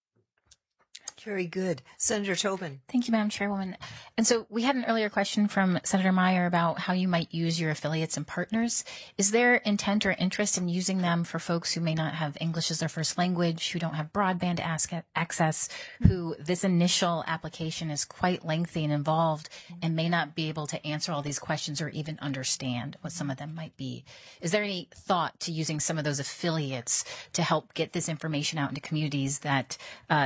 Very good. Senator Tobin. Thank you, Madam Chairwoman. And so we had an earlier question from Senator Meyer about how you might use your affiliates and partners. Is there intent or interest in using them for folks who may not have English as their first language, who don't have broadband access, who this initial application is quite lengthy and involved and may not be able to answer all these questions or even understand what some of them might be? Is there any thought to using some of those affiliates to help get this information out into communities that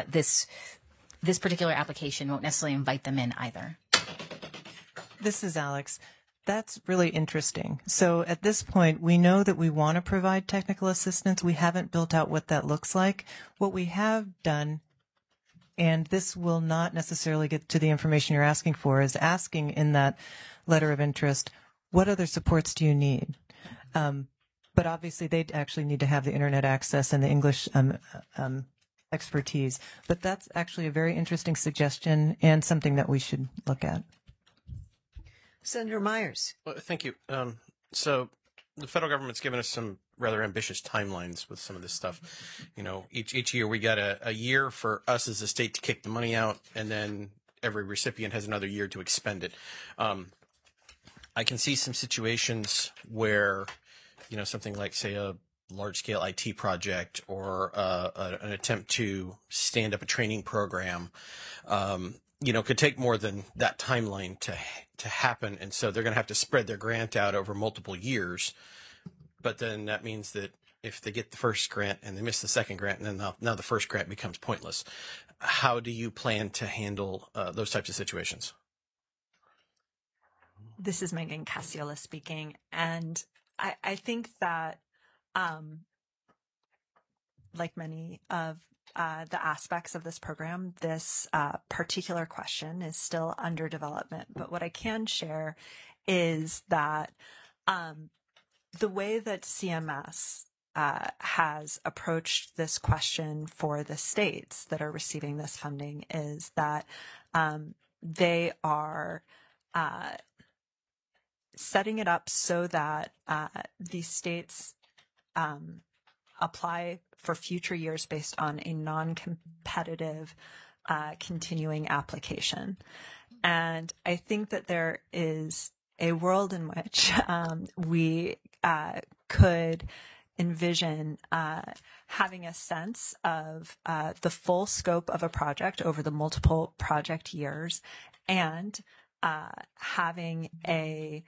this particular application won't necessarily invite them in either? This is Alex. That's really interesting. So at this point, we know that we want to provide technical assistance. We haven't built out what that looks like. What we have done, and this will not necessarily get to the information you're asking for, is asking in that letter of interest, what other supports do you need? But obviously, they'd actually need to have the internet access and the English expertise. But that's actually a very interesting suggestion and something that we should look at. Senator Myers. Well, thank you. So the federal government's given us some rather ambitious timelines with some of this stuff. Each year we got a year for us as a state to kick the money out, and then every recipient has another year to expend it. I can see some situations where, something like, say, a large-scale IT project or an attempt to stand up a training program, could take more than that timeline to happen. And so they're going to have to spread their grant out over multiple years. But then that means that if they get the first grant and they miss the second grant, and then now the first grant becomes pointless. How do you plan to handle those types of situations? This is Megan Cassiola speaking. And I think that like many of the aspects of this program, this particular question is still under development. But what I can share is that the way that CMS has approached this question for the states that are receiving this funding is that they are setting it up so that these states apply for future years based on a non-competitive continuing application. And I think that there is a world in which we could envision having a sense of the full scope of a project over the multiple project years, and having a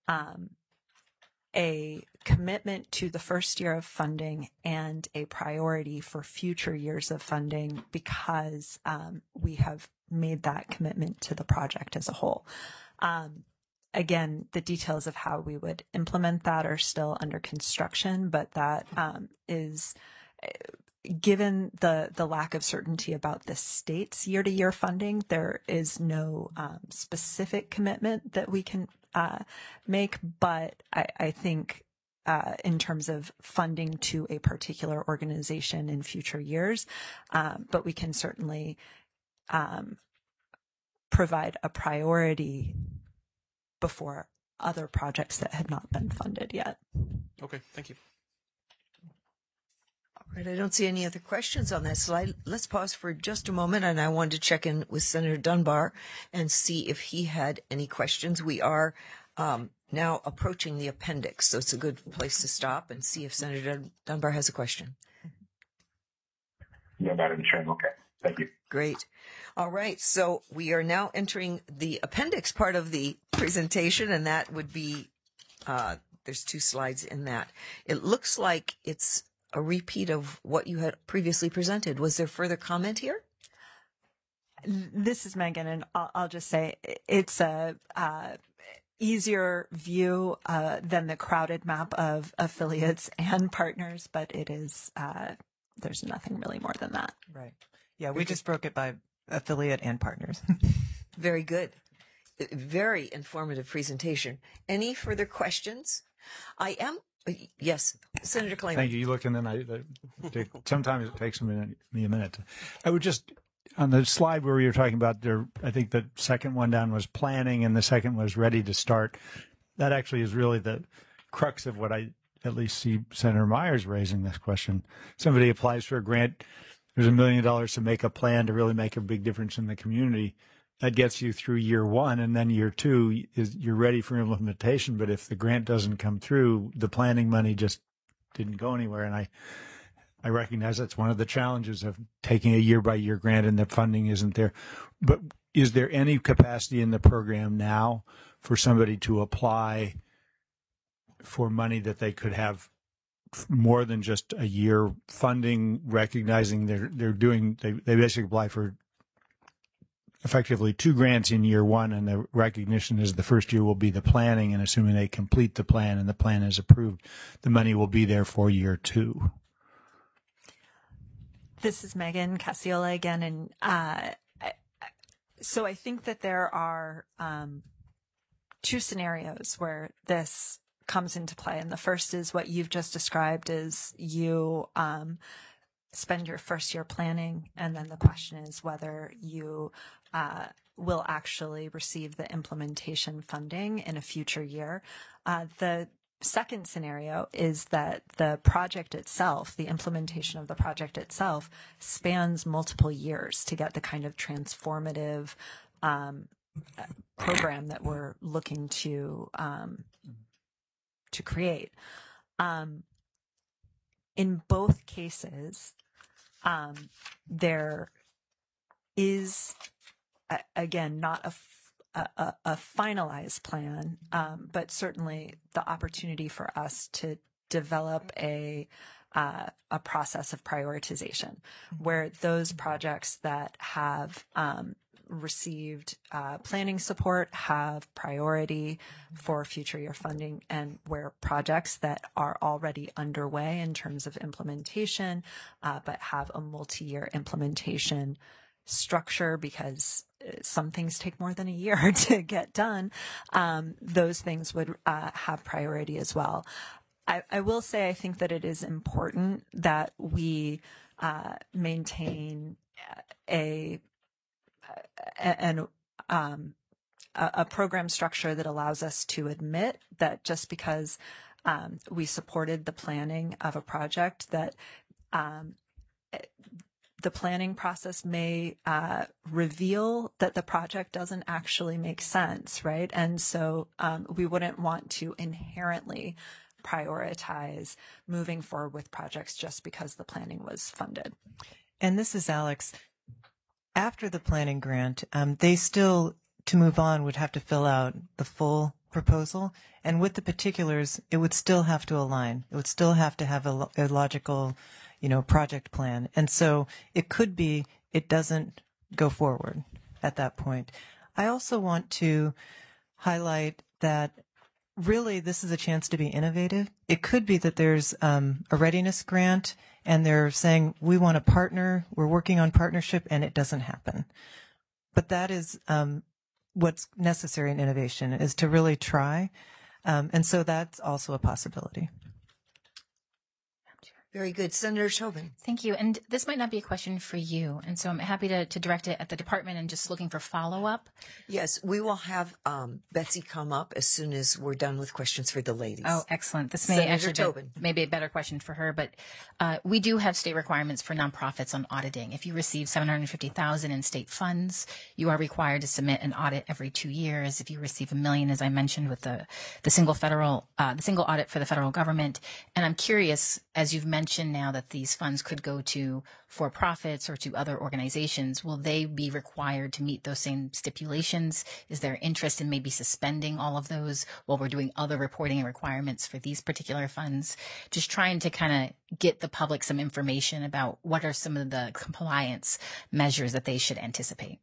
commitment to the first year of funding and a priority for future years of funding because we have made that commitment to the project as a whole. Again, the details of how we would implement that are still under construction, but that is, given the lack of certainty about the state's year-to-year funding, there is no specific commitment that we can make. But I think in terms of funding to a particular organization in future years, but we can certainly provide a priority before other projects that had not been funded yet. Okay, thank you. All right, I don't see any other questions on that slide. Let's pause for just a moment, and I wanted to check in with Senator Dunbar and see if he had any questions. We are now approaching the appendix, so it's a good place to stop and see if Senator Dunbar has a question. No, Madam Chair. Okay. Thank you. Great. All right. So we are now entering the appendix part of the presentation, and that would be, there's 2 slides in that. It looks like it's a repeat of what you had previously presented. Was there further comment here? This is Megan, and I'll just say it's a easier view than the crowded map of affiliates and partners, but it is there's nothing really more than that. Right. Yeah, we just broke it by affiliate and partners. Very good. Very informative presentation. Any further questions? Yes, Senator Clayman. Thank you. You look, and then sometimes it takes me a minute. I would just, on the slide where you were talking about there, I think the second one down was planning and the second was ready to start. That actually is really the crux of what I at least see Senator Myers raising this question. Somebody applies for a grant. There's $1 million to make a plan to really make a big difference in the community. That gets you through year 1, and then year 2 is you're ready for implementation. But if the grant doesn't come through, the planning money just didn't go anywhere. And I recognize that's one of the challenges of taking a year-by-year grant and the funding isn't there. But is there any capacity in the program now for somebody to apply for money that they could have more than just a year funding, recognizing they basically apply for effectively 2 grants in year 1, and the recognition is the first year will be the planning, and assuming they complete the plan and the plan is approved, the money will be there for year 2. This is Megan Casiola again, and so I think that there are 2 scenarios where this comes into play, and the first is what you've just described: is you spend your first year planning, and then the question is whether you will actually receive the implementation funding in a future year. The second scenario is that the project itself, the implementation of the project itself, spans multiple years to get the kind of transformative program that we're looking to create. In both cases, there is, again, not a finalized plan, but certainly the opportunity for us to develop a process of prioritization, where those projects that have received planning support have priority for future year funding, and where projects that are already underway in terms of implementation but have a multi-year implementation structure, because some things take more than a year to get done, those things would have priority as well. I will say I think that it is important that we maintain a program structure that allows us to admit that just because we supported the planning of a project, that the planning process may reveal that the project doesn't actually make sense, right? And so we wouldn't want to inherently prioritize moving forward with projects just because the planning was funded. And this is Alex. After the planning grant, they still, to move on, would have to fill out the full proposal. And with the particulars, it would still have to align. It would still have to have a logical, project plan. And so it could be it doesn't go forward at that point. I also want to highlight that really this is a chance to be innovative. It could be that there's a readiness grant and they're saying, we want to partner, we're working on partnership, and it doesn't happen. But that is what's necessary in innovation, is to really try. And so that's also a possibility. Very good. Senator Tobin. Thank you. And this might not be a question for you, and so I'm happy to direct it at the department and just looking for follow-up. Yes, we will have Betsy come up as soon as we're done with questions for the ladies. Oh, excellent. This may Senator actually Tobin. maybe a better question for her, but we do have state requirements for nonprofits on auditing. If you receive $750,000 in state funds, you are required to submit an audit every 2 years. If you receive $1 million, as I mentioned, with the single audit for the federal government. And I'm curious, as you've mentioned now that these funds could go to for-profits or to other organizations, will they be required to meet those same stipulations? Is there interest in maybe suspending all of those while we're doing other reporting and requirements for these particular funds? Just trying to kind of get the public some information about what are some of the compliance measures that they should anticipate.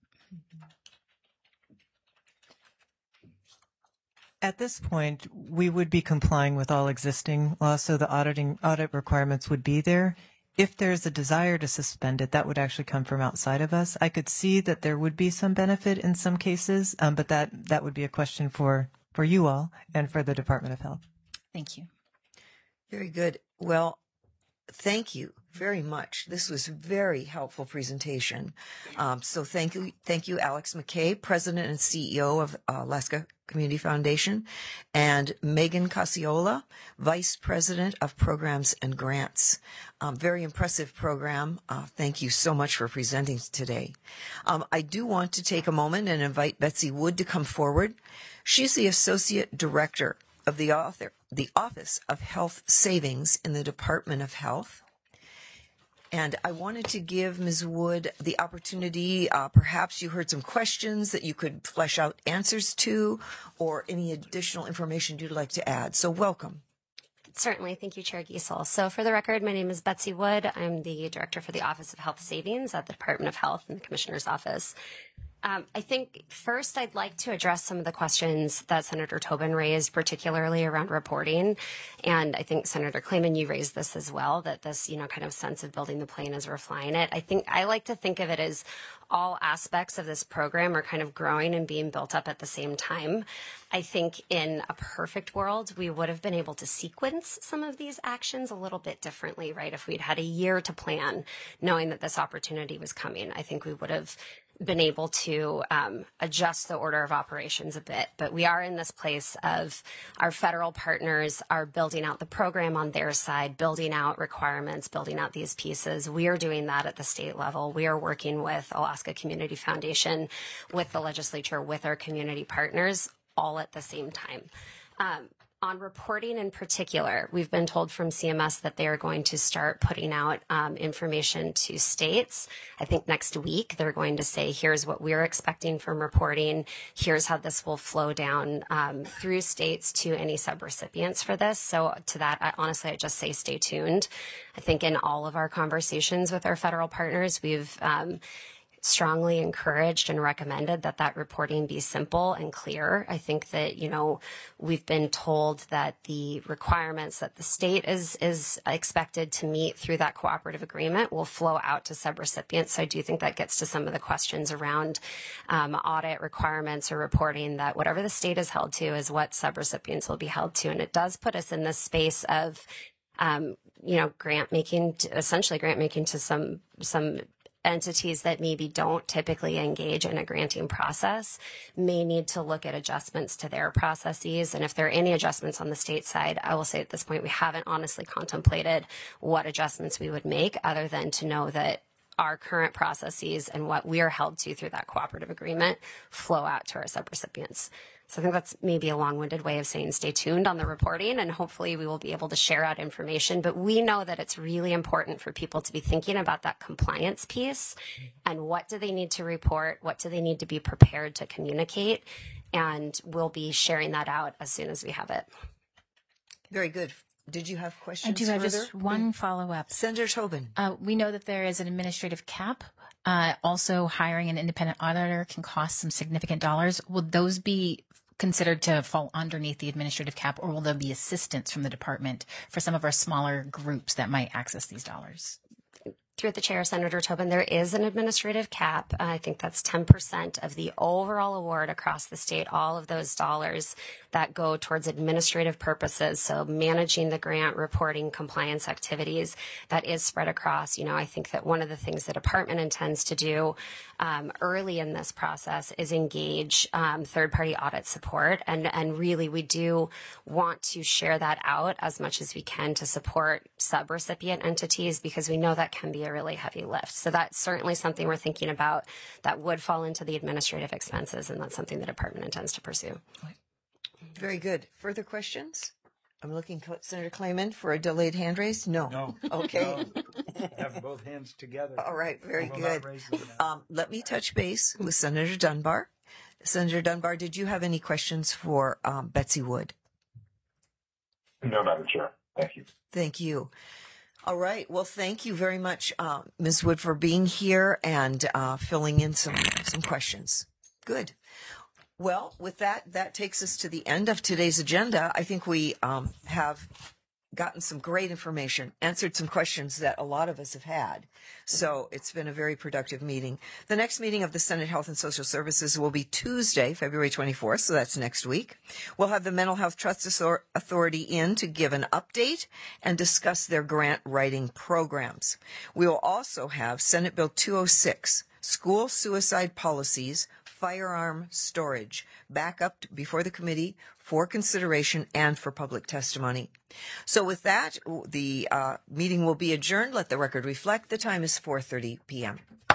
At this point, we would be complying with all existing laws, so the audit requirements would be there. If there's a desire to suspend it, that would actually come from outside of us. I could see that there would be some benefit in some cases, but that would be a question for you all and for the Department of Health. Thank you. Very good. Well, thank you very much. This was a very helpful presentation. So thank you, Alex McKay, President and CEO of Alaska Community Foundation, and Megan Casiola, Vice President of Programs and Grants. Very impressive program. Thank you so much for presenting today. I do want to take a moment and invite Betsy Wood to come forward. She's the Associate Director of the Office of Health Savings in the Department of Health. And I wanted to give Ms. Wood the opportunity, perhaps you heard some questions that you could flesh out answers to, or any additional information you'd like to add. So welcome. Certainly. Thank you, Chair Giesel. So for the record, my name is Betsy Wood. I'm the Director for the Office of Health Savings at the Department of Health in the Commissioner's Office. I think first I'd like to address some of the questions that Senator Tobin raised, particularly around reporting. And I think Senator Clayman, you raised this as well, that this, kind of sense of building the plane as we're flying it. I think I like to think of it as all aspects of this program are kind of growing and being built up at the same time. I think in a perfect world, we would have been able to sequence some of these actions a little bit differently, right? If we'd had a year to plan, knowing that this opportunity was coming, I think we would have been able to adjust the order of operations a bit. But we are in this place of our federal partners are building out the program on their side, building out requirements, building out these pieces. We are doing that at the state level. We are working with Alaska Community Foundation, with the legislature, with our community partners, all at the same time. On reporting in particular, we've been told from CMS that they are going to start putting out information to states. I think next week they're going to say, here's what we're expecting from reporting. Here's how this will flow down through states to any subrecipients for this. So to that, I just say stay tuned. I think in all of our conversations with our federal partners, we've strongly encouraged and recommended that reporting be simple and clear. I think that, we've been told that the requirements that the state is expected to meet through that cooperative agreement will flow out to subrecipients. So I do think that gets to some of the questions around audit requirements or reporting, that whatever the state is held to is what subrecipients will be held to. And it does put us in this space of, grant making to some entities that maybe don't typically engage in a granting process may need to look at adjustments to their processes. And if there are any adjustments on the state side, I will say at this point, we haven't honestly contemplated what adjustments we would make, other than to know that our current processes and what we are held to through that cooperative agreement flow out to our subrecipients. So I think that's maybe a long-winded way of saying stay tuned on the reporting, and hopefully we will be able to share out information. But we know that it's really important for people to be thinking about that compliance piece and what do they need to report, what do they need to be prepared to communicate, and we'll be sharing that out as soon as we have it. Very good. Did you have questions? I do have further? just one follow-up. Senator Tobin. We know that there is an administrative cap. Also, hiring an independent auditor can cost some significant dollars. Will those be considered to fall underneath the administrative cap, or will there be assistance from the department for some of our smaller groups that might access these dollars? Through the chair, Senator Tobin, there is an administrative cap. I think that's 10% of the overall award across the state, all of those dollars that go towards administrative purposes. So managing the grant, reporting, compliance activities, that is spread across. I think that one of the things the department intends to do early in this process is engage third-party audit support. And really, we do want to share that out as much as we can to support sub-recipient entities, because we know that can be a really heavy lift. So that's certainly something we're thinking about that would fall into the administrative expenses, and that's something the department intends to pursue. Very good. Further questions? I'm looking, Senator Clayman, for a delayed hand raise. No. Okay. No. Have both hands together. All right. Very Will good. not raise them now. Let me touch base with Senator Dunbar. Senator Dunbar, did you have any questions for Betsy Wood? No, Madam Chair. Thank you. Thank you. All right. Well, thank you very much, Ms. Wood, for being here and filling in some questions. Good. Well, with that takes us to the end of today's agenda. I think we have gotten some great information, answered some questions that a lot of us have had. So it's been a very productive meeting. The next meeting of the Senate Health and Social Services will be Tuesday, February 24th, so that's next week. We'll have the Mental Health Trust Authority in to give an update and discuss their grant writing programs. We will also have Senate Bill 206, School Suicide Policies, Firearm Storage, back up before the committee for consideration and for public testimony. So with that, the meeting will be adjourned. Let the record reflect the time is 4:30 p.m.